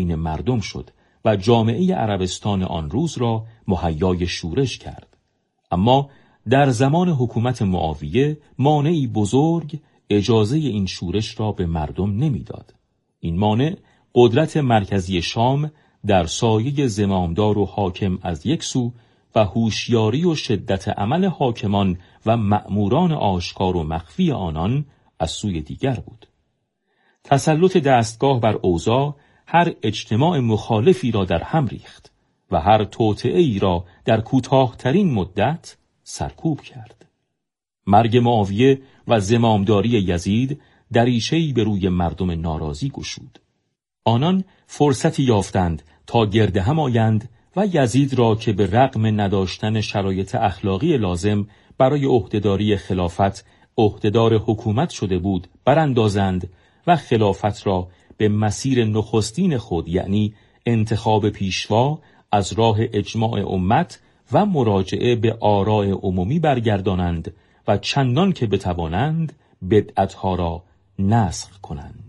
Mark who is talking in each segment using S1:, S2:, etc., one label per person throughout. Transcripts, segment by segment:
S1: بین مردم شد و جامعه عربستان آن روز را مهیای شورش کرد. اما در زمان حکومت معاویه مانعی بزرگ اجازه این شورش را به مردم نمیداد. این مانع قدرت مرکزی شام در سایه زمامدار و حاکم از یک سو و هوشیاری و شدت عمل حاکمان و مأموران آشکار و مخفی آنان از سوی دیگر بود. تسلط دستگاه بر اوضاع هر اجتماع مخالفی را در هم ریخت و هر توطئه‌ای را در کوتاه‌ترین مدت سرکوب کرد. مرگ معاویه و زمامداری یزید دریچه‌ای به روی مردم ناراضی گشود. آنان فرصتی یافتند تا گرد هم آیند و یزید را که به رغم نداشتن شرایط اخلاقی لازم برای عهدهداری خلافت عهدهدار حکومت شده بود براندازند و خلافت را به مسیر نخستین خود یعنی انتخاب پیشوا از راه اجماع امت و مراجعه به آراء عمومی برگردانند و چندان که بتوانند بدعتها را نسخ کنند.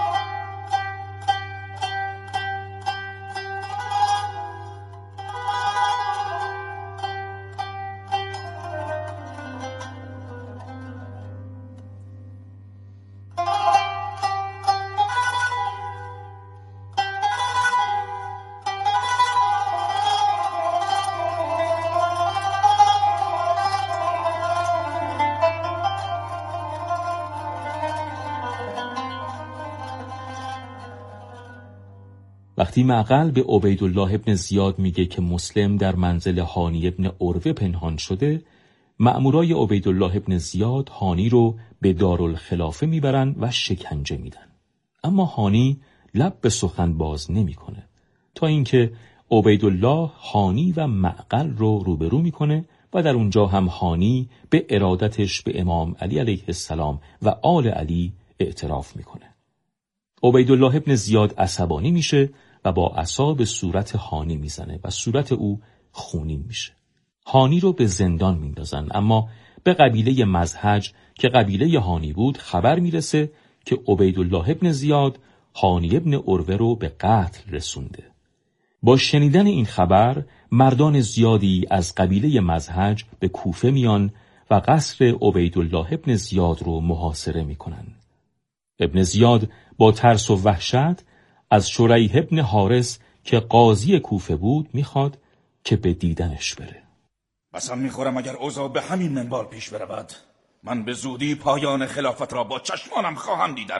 S1: وقتی معقل به عبیدالله ابن زیاد میگه که مسلم در منزل هانی ابن عروه پنهان شده، مأمورای عبیدالله ابن زیاد هانی رو به دارالخلافه میبرن و شکنجه میدن. اما هانی لب به سخن باز نمیکنه تا اینکه عبیدالله هانی و معقل رو روبرو میکنه و در اونجا هم هانی به ارادتش به امام علی علیه السلام و آل علی اعتراف میکنه. عبیدالله ابن زیاد عصبانی میشه و با عصا به صورت هانی میزنه و صورت او خونین میشه. هانی رو به زندان میندازن، اما به قبیله مزهج که قبیله هانی بود خبر میرسه که عبیدالله ابن زیاد هانی ابن عروه رو به قتل رسونده. با شنیدن این خبر مردان زیادی از قبیله مزهج به کوفه میان و قصر عبیدالله ابن زیاد رو محاصره میکنن. ابن زیاد با ترس و وحشت از شریح ابن حارس که قاضی کوفه بود میخواد که به دیدنش بره.
S2: قسم میخورم اگر اوضاع به همین منوال پیش برود من به زودی پایان خلافت را با چشمانم خواهم دید.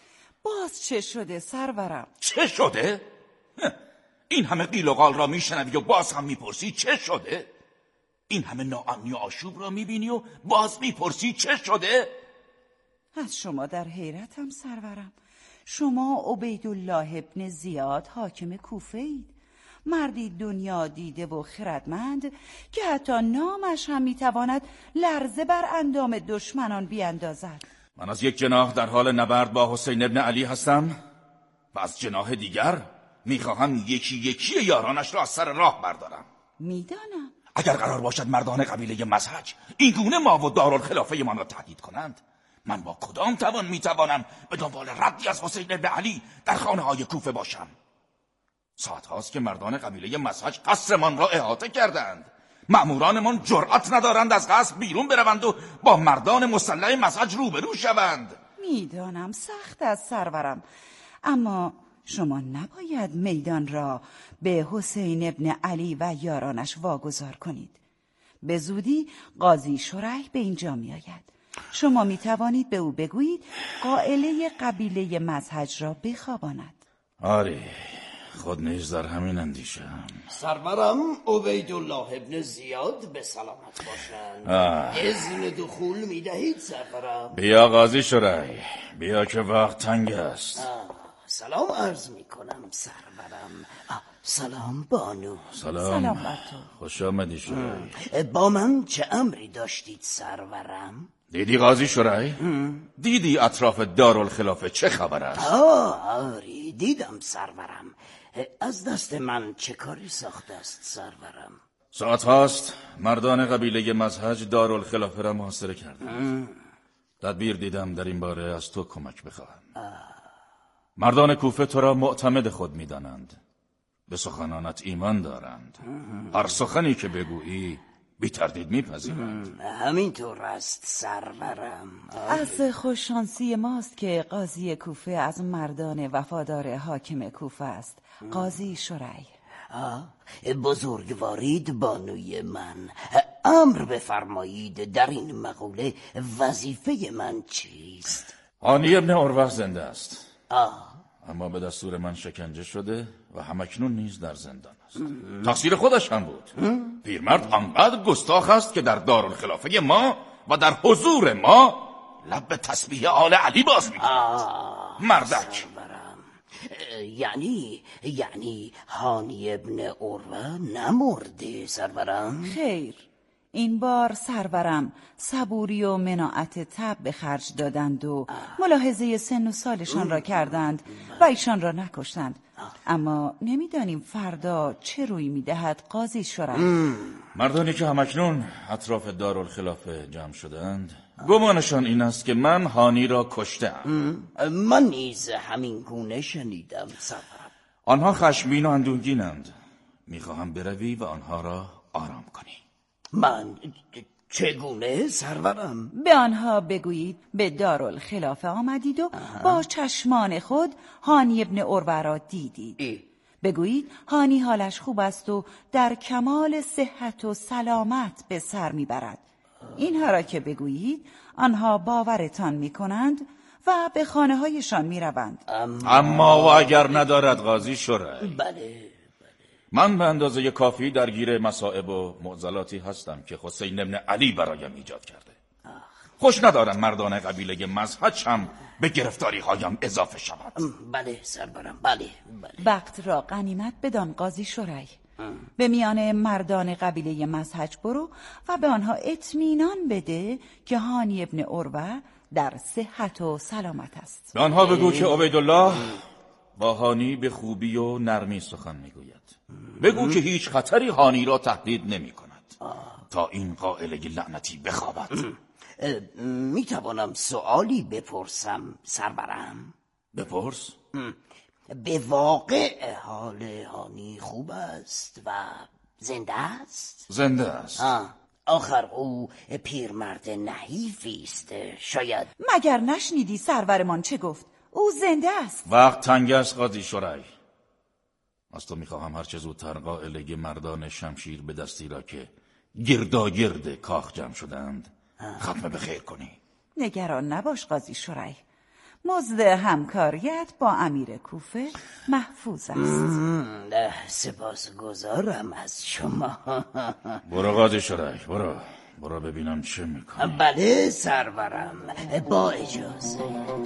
S3: باز چه شده سرورم؟
S2: چه شده؟ این همه قیل و قال را میشنوی و باز هم میپرسی چه شده؟ این همه ناامنی و آشوب را میبینی و باز میپرسی چه شده؟
S3: از شما در حیرتم سرورم. شما عبیدالله ابن زیاد حاکم کوفه اید، مردی دنیا دیده و خردمند که حتی نامش هم میتواند لرزه بر اندام دشمنان بیاندازد.
S2: من از یک جناح در حال نبرد با حسین ابن علی هستم و از جناح دیگر میخواهم یکی یکی یارانش را از سر راه بردارم.
S3: میدانم.
S2: اگر قرار باشد مردان قبیله مزهج این گونه ما و دارالخلافه من را تهدید کنند، من با کدام توان میتوانم به دنبال ردی از حسین ابن علی در خانه های کوفه باشم؟ ساعت هاست که مردان قبیله مزهج قصرمان را احاطه کردند. مأمورانمان جرأت ندارند از قصر بیرون بروند و با مردان مسلح مزهج روبرو شوند.
S3: میدانم سخت از سرورم، اما شما نباید میدان را به حسین ابن علی و یارانش واگذار کنید. به زودی قاضی شریح به اینجا می آید. شما می توانید به او بگویید قائله قبیله مزهج را بخواباند.
S2: آره، خود نیز در همین اندیشم.
S4: سرورم عبیدالله ابن زیاد به سلامت باشند. اذن دخول می دهید سرورم؟
S2: بیا قاضی شریح، بیا که وقت تنگ است.
S4: سلام عرض می کنم سرورم. سلام بانو.
S3: سلام بر تو.
S2: خوش آمدی شریح.
S4: با من چه امری داشتید سرورم؟
S2: دیدی قاضی شریح؟ دیدی اطراف دارالخلافه چه خبر است؟
S4: آری دیدم سرورم. از دست من چه کاری ساخته است سرورم؟
S2: ساعت هاست مردان قبیله مزهج دارالخلافه را محاصره کردند. تدبیر دیدم در این باره از تو کمک بخواهم. مردان کوفه تو را معتمد خود می‌دانند. به سخنانت ایمان دارند. هر سخنی که بگویی بی تردید میپذیرند.
S4: همینطور است سرورم.
S3: از خوششانسی ماست که قاضی کوفه از مردان وفادار حاکم کوفه است. قاضی شریح.
S4: بزرگوارید بانوی من. امر بفرمایید در این مقوله وظیفه من چیست؟
S2: هانی ابن عروه زنده است. اما به دستور من شکنجه شده و همکنون نیز در زندان است. تقصیر خودش هم بود. پیرمرد آنقدر گستاخ است که در دارالخلافه ما و در حضور ما لب به تسبیح آل علی باز می‌کند. مردک.
S4: یعنی هانی ابن عروه نمرده سرورم؟
S3: خیر، این بار سرورم صبوری و مناعت طبع به خرج دادند و ملاحظه سن و سالشان را کردند و ایشان را نکشتند. اما نمیدانیم فردا چه روی میدهد قاضی شریح.
S2: مردانی که همکنون اطراف دارالخلافه جمع شدند گمانشان این است که من هانی را کشتم.
S4: من نیز همین گونه شنیدم سرورم.
S2: آنها خشمگین و اندوهگینند. میخواهم بروی و آنها را آرام کنی.
S4: من چگونه سرورم؟
S3: به آنها بگویید به دارالخلافه آمدید و با چشمان خود هانی ابن عروه را دیدید. بگویید هانی حالش خوب است و در کمال صحت و سلامت به سر میبرد. اینها را که بگویید آنها باورتان میکنند و به خانه هایشان میروند.
S2: اما و اگر ندارد قاضی شریح؟
S4: بله.
S2: من به اندازه کافی درگیر مصائب و معضلاتی هستم که حسین ابن علی برایم ایجاد کرده. خوش ندارم مردان قبیله مزهج هم به گرفتاری هایم اضافه شود.
S4: بله سرورم، بله.
S3: وقت را غنیمت بدان قاضی شریح. به میان مردان قبیله مزهج برو و به آنها اطمینان بده که هانی ابن عروه در صحت و سلامت است.
S2: به آنها بگو که عبیدالله با هانی به خوبی و نرمی سخن میگوید. بگو که هیچ خطری هانی را تهدید نمی کند تا این قائله لعنتی بخوابد.
S4: میتوانم سؤالی بپرسم سرورم؟
S2: بپرس.
S4: به واقع حال هانی خوب است و زنده است؟
S2: زنده است.
S4: آخر او پیرمرد نحیفی است. شاید
S3: مگر نشنیدی سرورمان چه گفت؟ او زنده است.
S2: وقت تنگ است قاضی شریح. از تو میخواهم هرچه زودتر قائله مردان شمشیر به دستی را که گرداگرد کاخ جمع شدند ختم به خیر کنی.
S3: نگران نباش قاضی شریح. مزد همکاریت با امیر کوفه محفوظ است.
S4: سپاسگزارم از شما.
S2: برو قاضی شریح، برو ببینم چه میکنی.
S4: بله سرورم، با اجازه.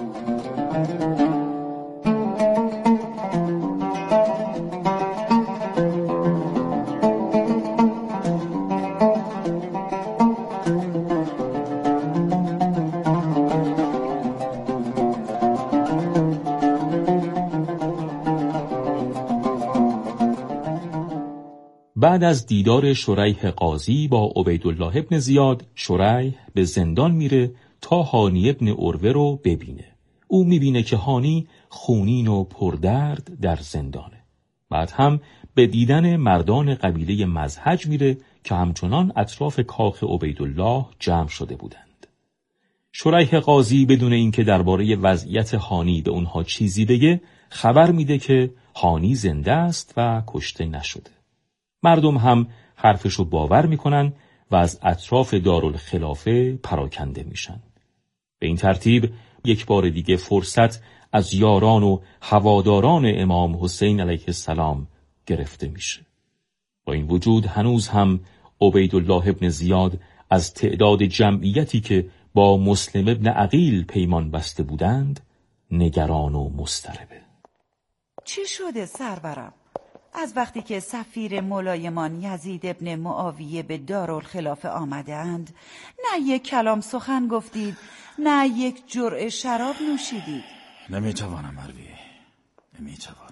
S1: بعد از دیدار شریح قاضی با عبیدالله ابن زیاد، شریح به زندان میره تا هانی ابن عروه رو ببینه. او میبینه که هانی خونین و پردرد در زندانه. بعد هم به دیدن مردان قبیله مزهج میره که همچنان اطراف کاخ عبیدالله جمع شده بودند. شریح قاضی بدون اینکه درباره وضعیت هانی به اونها چیزی بگه، خبر میده که هانی زنده است و کشته نشده. مردم هم حرفشو باور میکنن و از اطراف دارالخلافه پراکنده میشن. به این ترتیب یک بار دیگه فرصت از یاران و هواداران امام حسین علیه السلام گرفته میشه. با این وجود هنوز هم عبیدالله ابن زیاد از تعداد جمعیتی که با مسلم ابن عقیل پیمان بسته بودند نگران و مضطربه.
S3: چی شده سرورم؟ از وقتی که سفیر ملایمان یزید ابن معاویه به دارالخلافه آمدند نه یک کلام سخن گفتید نه یک جرعه شراب نوشیدید.
S2: نمیتوانم مروی، نمیتوانم.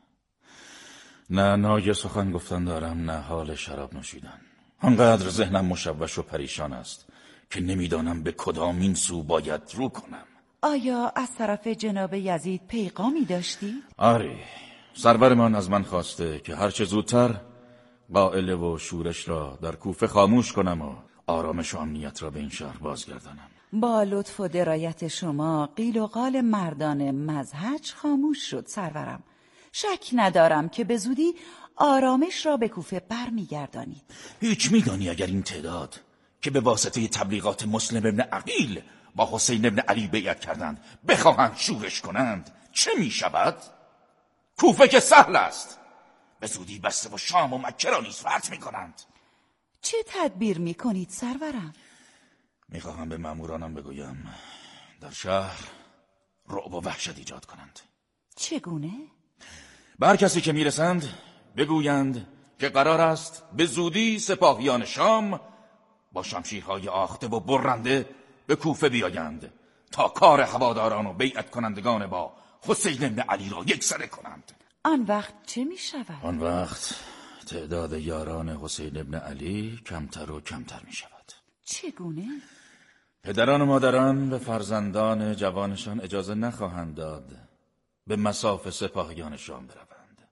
S2: نه نای سخن گفتن دارم نه حال شراب نوشیدن. انقدر ذهنم مشوش و پریشان است که نمیدانم به کدامین سو باید رو کنم.
S3: آیا از طرف جناب یزید پیغامی داشتی؟
S2: آره، سرورمان از من خواسته که هرچه زودتر قائله و شورش را در کوفه خاموش کنم و آرامش و امنیت را به این شهر بازگردانم.
S3: با لطف و درایت شما قیل و قال مردان مزهج خاموش شد سرورم. شک ندارم که به زودی آرامش را به کوفه برمیگردانید.
S2: هیچ میدانی اگر این تعداد که به واسطه تبلیغات مسلم ابن عقیل با حسین ابن علی بیعت کردند بخواهند شورش کنند چه میشود؟ کوفه که سهل است، به زودی بسته و شام و مکه را نیز فتح میکنند.
S3: چه تدبیر میکنید سرورم؟
S2: میخواهم به مامورانم بگویم در شهر رعب و وحشت ایجاد کنند.
S3: چگونه؟
S2: به هر کسی که میرسند بگویند که قرار است به زودی سپاهیان شام با شمشیرهای آخته و برنده به کوفه بیایند تا کار هواداران و بیعت کنندگان با حسین بن علی را یکسره کنند.
S3: آن وقت چه می شود؟
S2: آن وقت تعداد یاران حسین بن علی کمتر و کمتر می شود.
S3: چگونه؟
S2: پدران و مادران به فرزندان جوانشان اجازه نخواهند داد به مصاف سپاهیان شام بروند.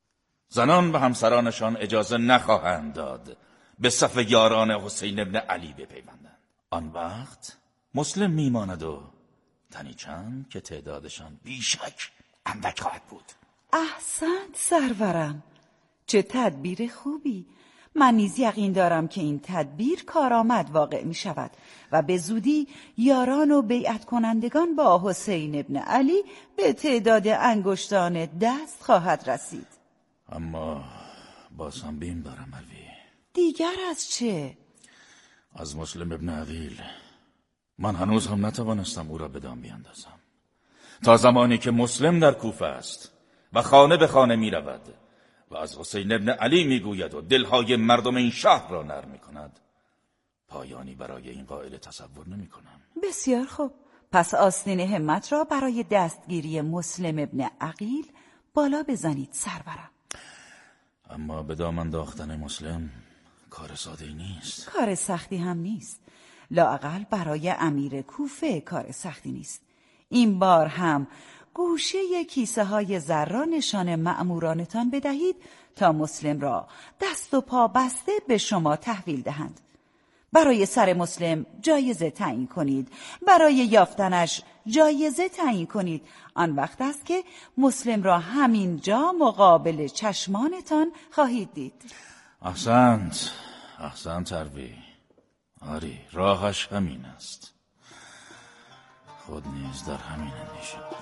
S2: زنان به همسرانشان اجازه نخواهند داد به صف یاران حسین بن علی بپیوندند. آن وقت مسلم میماند و تنی چند که تعدادشان بیشک اندک خواهد بود.
S3: احسنت سرورم، چه تدبیر خوبی. من نیز یقین دارم که این تدبیر کارآمد واقع می شود و به زودی یاران و بیعت کنندگان با حسین ابن علی به تعداد انگشتان دست خواهد رسید.
S2: اما باز هم بیم دارم الوی.
S3: دیگر از چه؟
S2: از مسلم ابن عقیل من هنوز هم نتوانستم او را به دام بیاندازم. تا زمانی که مسلم در کوفه است و خانه به خانه می رود و از حسین ابن علی می گوید و دلهای مردم این شهر را نرم می کند، پایانی برای این قائل تصور نمی کنم.
S3: بسیار خوب، پس آستین همت را برای دستگیری مسلم ابن عقیل بالا بزنید سرورم.
S2: اما به دام انداختن مسلم کار ساده‌ای نیست.
S3: کار سختی هم نیست، لااقل برای امیر کوفه کار سختی نیست. این بار هم گوشه کیسه های زر را نشان مأمورانتان بدهید تا مسلم را دست و پا بسته به شما تحویل دهند. برای سر مسلم جایزه تعیین کنید، برای یافتنش جایزه تعیین کنید. آن وقت است که مسلم را همین جا مقابل چشمانتان خواهید دید.
S2: احسنت تروی. آری، راهش همین است. خود نیز در همین اندیشه بود.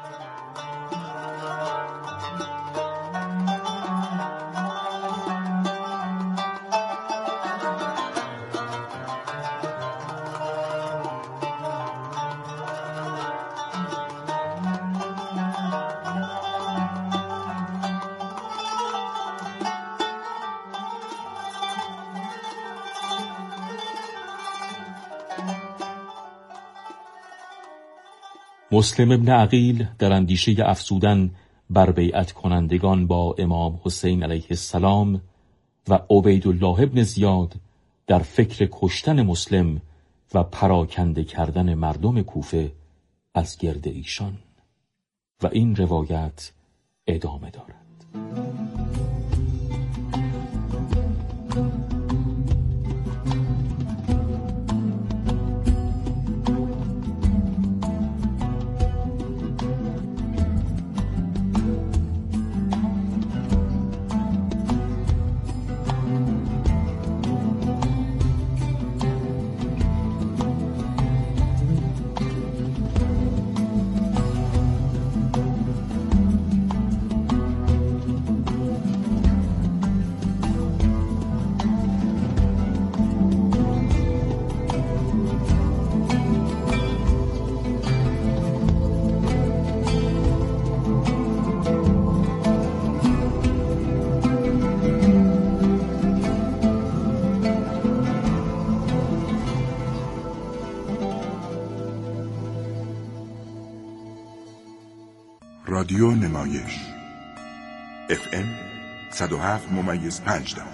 S1: مسلم ابن عقیل در اندیشه افزودن بر بیعت کنندگان با امام حسین علیه السلام و عبیدالله ابن زیاد در فکر کشتن مسلم و پراکنده کردن مردم کوفه از گرد ایشان. و این روایت ادامه دارد.
S5: رادیو نمایش FM 107.5.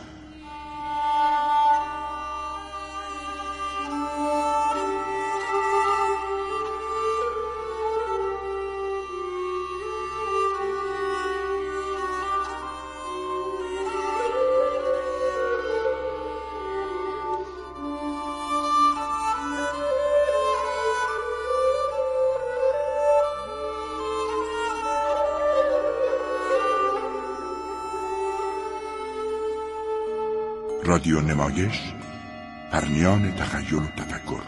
S5: رادیو نمایش، پرنیان تخیل و تفکر.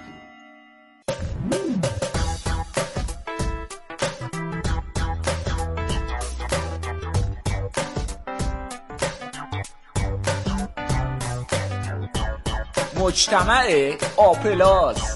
S6: مجتمع آپلاس.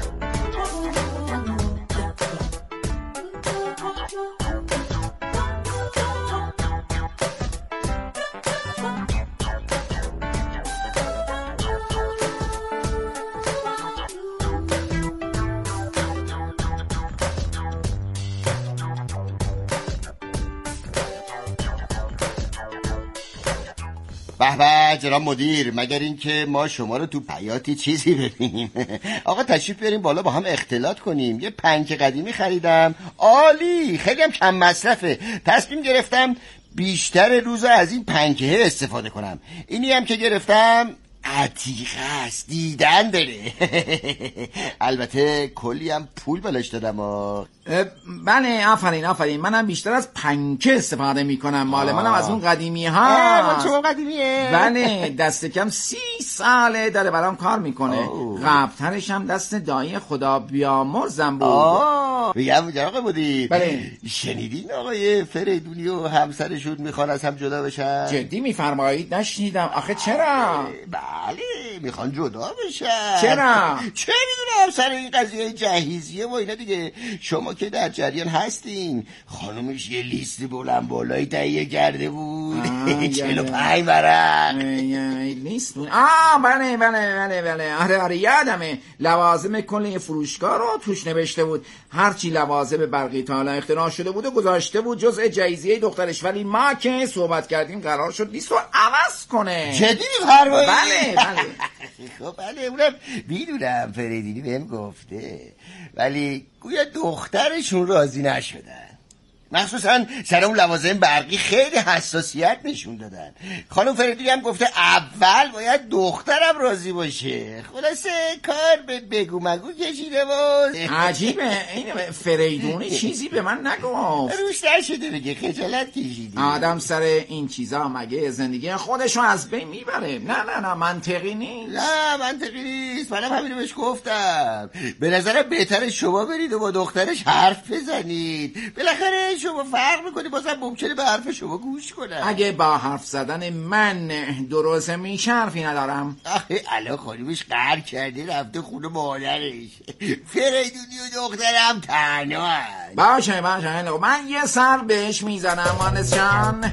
S7: به به جناب مدیر، مگر این که ما شما رو تو حیاتی چیزی ببینیم. آقا تشریف بیاریم بالا با هم اختلاط کنیم. یه پنکه قدیمی خریدم، عالی، خیلی هم کم مصرفه. تصمیم گرفتم بیشتر روزا از این پنکه استفاده کنم. اینی هم که گرفتم عتیقه است، دیدن داره. البته کلی هم پول بلاش دادم.
S6: بله آفرین، منم بیشتر از پنکه استفاده میکنم. مال منم از اون قدیمی ها.
S7: مال شما قدیمیه؟
S6: بله، دست کم 30 ساله داره برام کار میکنه. قبلترش هم دست دایی خدا بیامرزم بود.
S7: بگم آقا مدیر،
S6: بله،
S7: شنیدین آقای فریدونی و همسرشون میخوان از هم جدا بشن؟
S6: جدی میفرمایید؟ نشنیدم. آخه چرا؟
S7: بله، میخوان جدا بشن.
S6: چرا؟
S7: چه میدونم، سر این قضیه جهیزیه و اینا دیگه. شما که در جریان هستین. خانومش یه لیست بلند بالایی تهیه کرده بود. 45 ورق
S6: لیست بود. بله آره یادمه. لوازم کل فروشگاه رو توش نوشته بود. هرچی لوازم برقی تا حالا اختراع شده بود و گذاشته بود جزء جایزه دخترش. ولی ما که صحبت کردیم قرار شد لیست رو عوض کنه.
S7: جدی می‌فرمایید؟
S6: بله
S7: خب بله، اونم میدونم فریدونی بهم گفته، ولی گویا دخترشون راضی نشدن. مخصوصا سر اون لوازم برقی خیلی حساسیت نشون دادن. خانم فریدونی هم گفته اول باید دخترم راضی باشه. خلاصه کار به بگو مگو کشیده بود.
S6: عجیبه، این فریدونی چیزی به من نگفت.
S7: روش نشده بگه، خجالت کشیدی.
S6: آدم سر این چیزا مگه زندگی خودشو از بین میبره؟ نه منطقی نیست.
S7: نه منطقی نیست، منم همینو بهش گفتم. به نظرم بهتره شما برید و با دخترش حرف بزنید. بالاخره شما فرق میکنی، بازم ممکنه به حرف شما گوش کنم.
S6: اگه با حرف زدن من درست میشه حرفی ندارم.
S7: آخه الان خانومش قهر کرده رفته خونه مادرش. فریدونی و دخترم تنها هست.
S6: باشه من یه سر بهش میزنم. مهندس جان.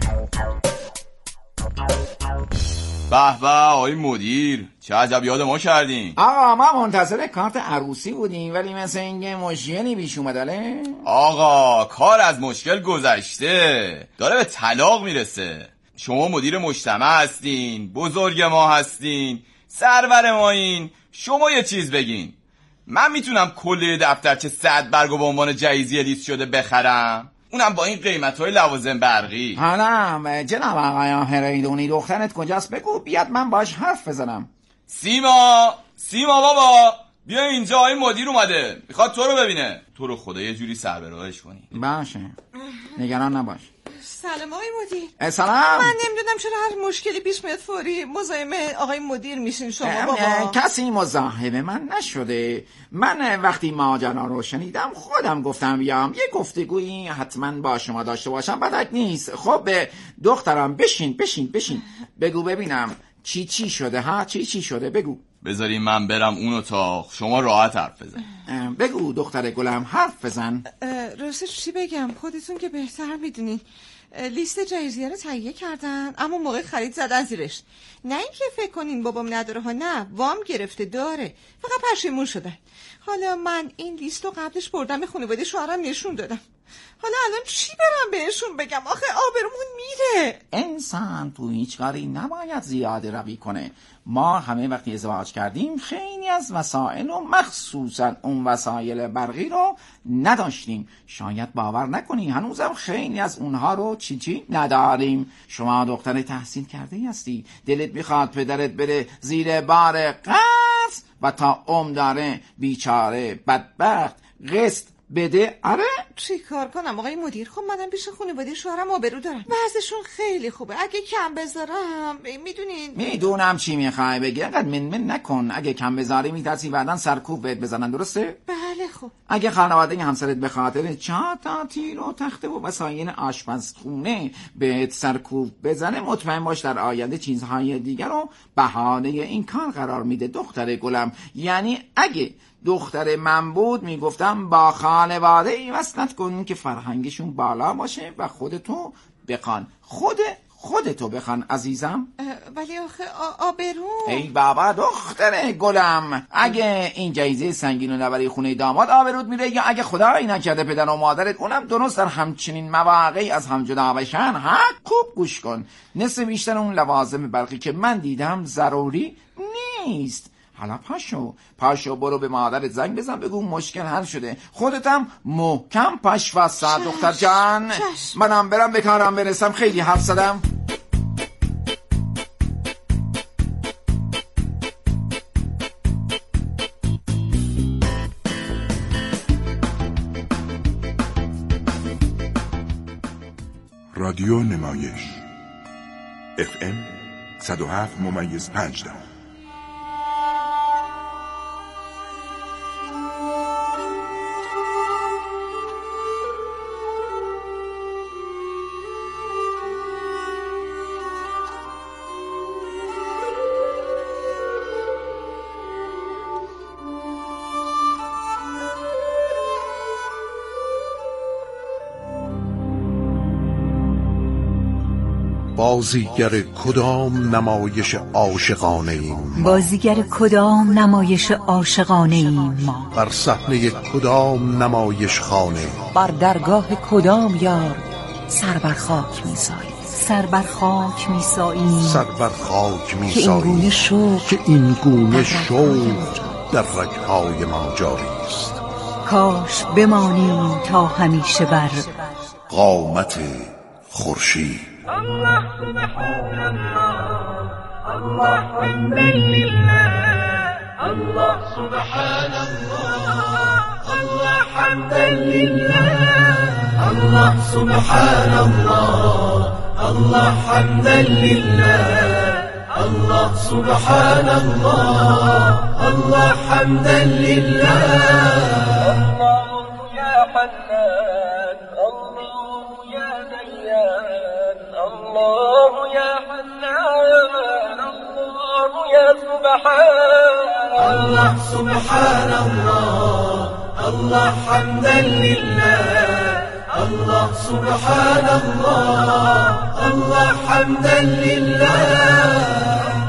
S8: به به آقای مدیر، چه عجب یاد ما کردین.
S6: آقا ما منتظر کارت عروسی بودیم، ولی مثل اینکه مشکلی پیش اومده.
S8: آقا کار از مشکل گذشته، داره به طلاق میرسه. شما مدیر مجتمع هستین، بزرگ ما هستین، سرور ما این. شما یه چیز بگین، من میتونم کل دفترچه 100 برگو به عنوان جایزه لیست شده بخرم؟ اونم با این قیمت‌های لوازم برقی.
S6: حالا جناب آقای فریدونی، دخترت کجاست؟ بگو بیاد من باش حرف بزنم.
S8: سیما بابا بیا اینجا، آقای مدیر اومده، میخواد تو رو ببینه. تو رو خدا یه جوری سر به راهش کنی.
S6: باشه، نگران نباش.
S9: سلام آقای مدیر.
S6: سلام.
S9: من نمیدونم چرا هر مشکلی پیش میاد فوری مزاحم آقای مدیر میشین شما. بابا
S6: کسی مزاحم من نشده. من وقتی ماجرا رو شنیدم خودم گفتم بیام یه گفتگویی حتما با شما داشته باشم. بدک نیست. خب دخترم بشین. بگو ببینم چی شده ها؟ چی شده بگو.
S8: بذاریم من برم اون اتاق، شما راحت حرف بزن.
S6: بگو دختر گلم، حرف بزن.
S9: راستش چی بگم، خودتون که بهتر میدونین. لیست جایزیه رو تهیه کردن، اما موقع خرید زدن زیرش. نه اینکه فکر کنین بابام نداره ها، نه وام گرفته داره، فقط پشیمون شدن. حالا من این لیست رو قبلش بردم به خانواده شوهرم نشون دادم. حالا الان چی برم بهشون بگم؟ آخه آبرومون میره.
S6: انسان تو هیچ کاری نباید زیاده روی کنه. ما همه وقتی ازدواج کردیم خیلی از وسایل و مخصوصا اون وسایل برقی رو نداشتیم. شاید باور نکنی هنوزم خیلی از اونها رو چی نداریم. شما دختر تحصیل کرده هستی، دلت میخواد پدرت بره زیر بار قرض و تا داره بیچاره بدبخت قسط بده. آره
S9: چی کار کنم آقای مدیر؟ خب منم پیش خانواده شوهرم آبرو دارم، وضعشون خیلی خوبه. اگه کم بذارم میدونین.
S6: میدونم چی میخوای بگی، انقدر من نکن. اگه کم بذاری میترسی بعدن سرکوب بهت بزنن، درسته؟
S9: بله. خب
S6: اگه خانواده همسرت به خاطر چهار تیر و تخته و وسایل آشپزخونه بهت سرکوب بزنه، مطمئن باش در آینده چیزهای دیگر رو بهانه این کار قرار میده. دختر گلم، یعنی اگه دختر من بود میگفتم با خانواده ای وصلت کن که فرهنگشون بالا باشه و خودتو بخوان. خودتو بخوان عزیزم.
S9: ولی آخه آبرو.
S6: ای بابا دختر گلم، اگه این جایزه سنگین رو نبری خونه داماد آبروت میره، یا اگه خدایی نکرده پدر و مادرت اونم درست در همچنین مواقعی از هم جدا بشن، خوب گوش کن. نصف بیشتر اون لوازم برقی که من دیدم ضروری نیست. حالا پاشو برو به مادرت زنگ بزن بگو مشکل حل شده. خودتم محکم پاش واسه دختر جان. منم برم به کارم برسم، خیلی حرف زدم.
S5: رادیو نمایش FM 107.5.
S10: بازیگر کدام نمایش عاشقانه ایم؟
S11: بازیگر کدام نمایش عاشقانه ایم ما؟
S10: بر صحنه کدام نمایش خانه؟
S11: بر درگاه کدام یار سر بر خاک می‌ساییم؟ سر بر خاک می‌ساییم که این گونه شوق در رگ‌های ما جاری است. کاش بمانیم تا همیشه بر
S10: قامت خورشید.
S12: الله سبحان الله، الله حمدا لله، الله سبحان الله، الله حمدا لله، الله سبحان الله، الله حمدا لله، الله سبحان الله، الله حمدا لله. الله يا حنان، الله يا ديان، الله يا حنان، الله يا سبحان الله، سبحان الله، الله حمدا لله، الله سبحان الله، الله حمدا لله.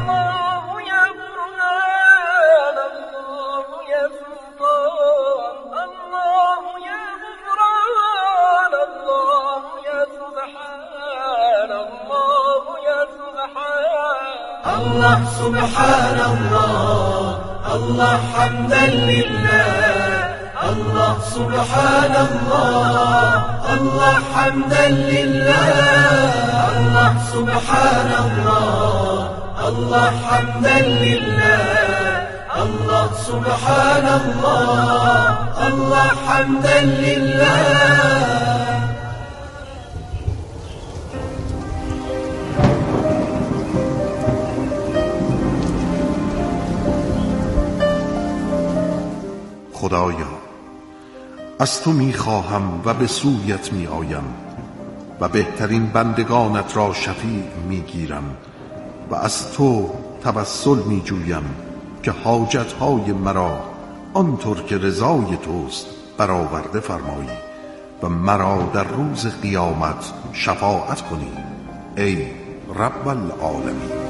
S12: الله سبحان الله، الله حمدا لله، الله سبحان الله، الله حمدا لله، الله سبحان الله، الله حمدا لله، الله سبحان الله، الله حمدا لله.
S10: خدایا از تو میخواهم و به سویت میآیم و بهترین بندگانت را شفیع میگیرم و از تو توسل میجویم که حاجتهای مرا آنطور که رضای توست برآورده فرمایی و مرا در روز قیامت شفاعت کنی ای رب العالمین.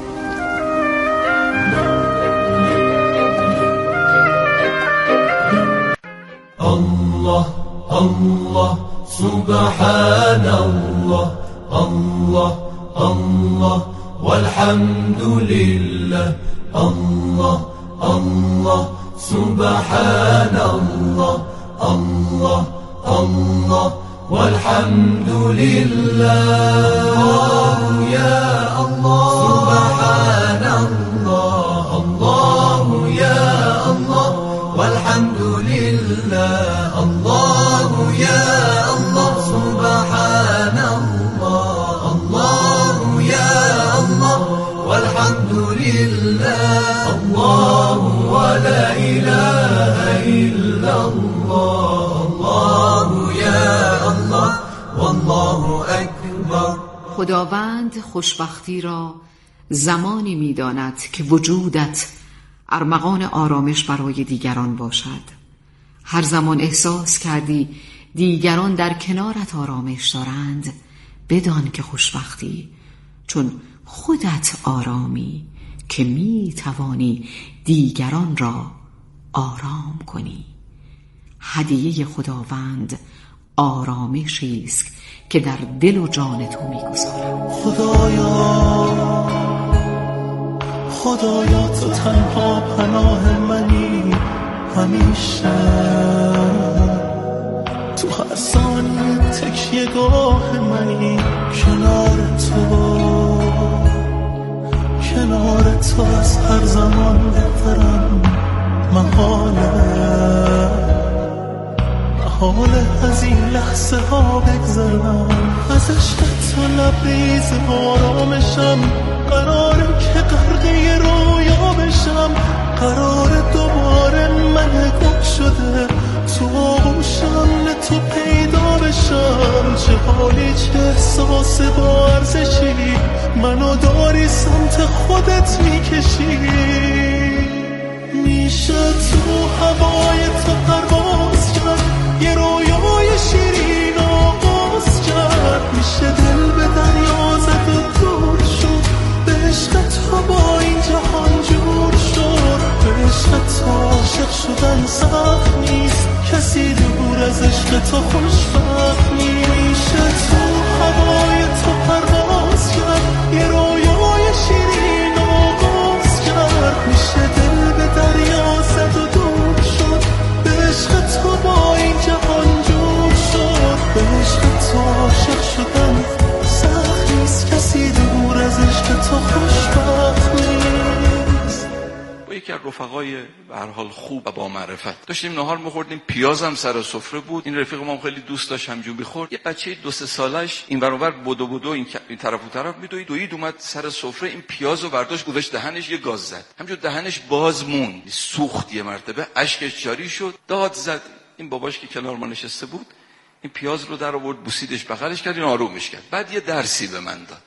S12: الله الله سبحان الله، الله الله والحمد لله، الله الله سبحان الله، الله الله والحمد لله. يا الله سبحان الله، الله يا الله والحمد لله، الله يا الله
S13: خداوند خوشبختی را زمانی می‌داند که وجودت ارمغان آرامش برای دیگران باشد. هر زمان احساس کردی دیگران در کنارت آرامش دارند، بدان که خوشبختی، چون خودت آرامی که می‌توانی دیگران را آرام کنی. هدیه خداوند آرامشی است که در دل و جان تو می‌گذارد.
S12: خدایا تو تنها پناه منی، همیشه تو هر ثانیه تکیه‌گاه منی. کنار تو از هر زمان بهترم. محاله از این لحظه ها بگذرم. از عشق تو لبریز آرامشم. قراره که غرقه رویا بشم. قراره دوباره من گم شده تو آغوشم تو پیدا بشم. چه حالی، چه احساس با ارزشی، منو داری سمت خودت میکشی. میشه تو هوای تو پرواز کرد، یه رویای شیرین آغاز کرد. میشه دل به دریا زد و دور شد، به عشق تو با این جهان جور شد. به عشق تو عاشق شدن سخت نیست، کسی دور از عشق تو خوشبخت نیست. میشه تو هوای تو پرواز کرد، یه رویای شیرین آغاز کرد. میشه دل به دریا زد و دور شد، به عشق تو با این جهان جور شد. به عشق تو عاشق شدن سخت نیست، کسی دور از عشق تو خوشبخت نیست.
S10: با یکی از رفقای به هر حال خوب و با معرفت داشتیم نهار می‌خوردیم، پیازم سر سفره بود. این رفیق ما خیلی دوست داشت همجون می‌خورد. یه بچه 2-3 سالش این ور اون ور بدو این طرف و طرف دوید اومد سر سفره، این پیازو برداشت گذاشت دهنش، یه گاز زد. همونجور دهنش باز موند، سوخت یه مرتبه، اشکش جاری شد، داد زد. این باباش که کنار ما نشسته بود این پیاز رو در آورد، بوسیدش، بغلش کرد، این آرومش کرد. بعد یه درسی به من داد.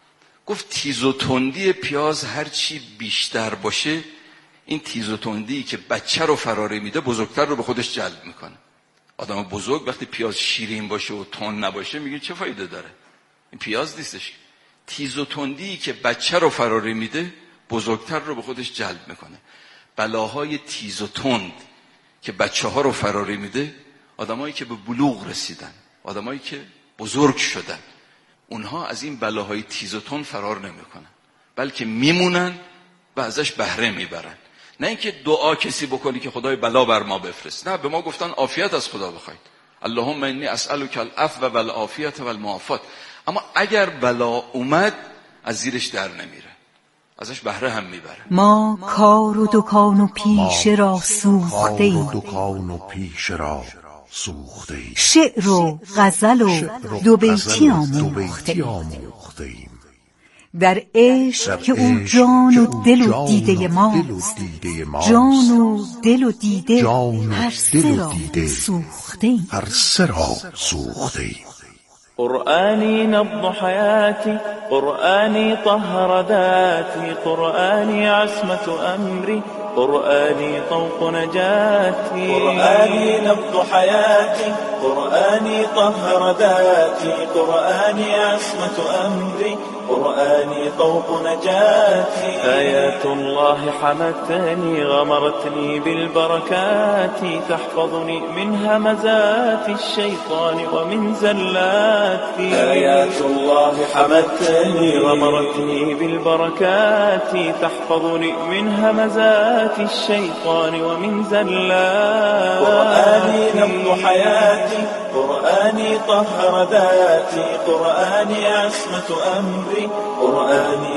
S10: گفت تیز و تندی پیاز هر چی بیشتر باشه، این تیز و تندی که بچه رو فراری میده بزرگتر رو به خودش جلب میکنه. آدم بزرگ وقتی پیاز شیرین باشه و تند نباشه میگه چه فایده داره؟ این پیاز نیستش. تیز و تندی که بچه رو فراری میده بزرگتر رو به خودش جلب میکنه. بلاهای تیز و تند که بچه ها رو فراری میده، آدمایی که به بلوغ رسیدن، آدمایی که بزرگ شدن، اونها از این بلاهای تیز و تند فرار نمیکنن، بلکه میمونن و ازش بهره میبرن. نه اینکه دعا کسی بکنی که خدای بلا بر ما بفرست، نه، به ما گفتن عافیت از خدا بخواید. اللهم انی اسألک العفو والعافیت والمعافات. اما اگر بلا اومد از زیرش در نمیره، ازش بهره هم میبره.
S11: ما کار و دکان و پیشه را سوخته ایم، شعر و غزل و دو بیتی آموخته ایم. در عشق که او جان و دل و دیده ماست، جان و دل و دیده هر سه را سوخته ایم.
S14: قرآني نبض حياتي، قرآني طهر ذاتي، قرآني عصمة أمري، قرآني طوق نجاتي. قرآني نبض حياتي، قرآني طهر ذاتي، قرآني عصمة أمري، قرآني طوق نجاتي. آيات الله حمتني، غمرتني بالبركات، تحفظني من همزات الشيطان ومن زلاتي. آيات الله حمتني، غمرتني بالبركات، تحفظني من همزات الشيطان ومن زلاتي. قرآني نبض حياتي، قرآني طهر ذاتي، قرآني عصمة أمري، قرآني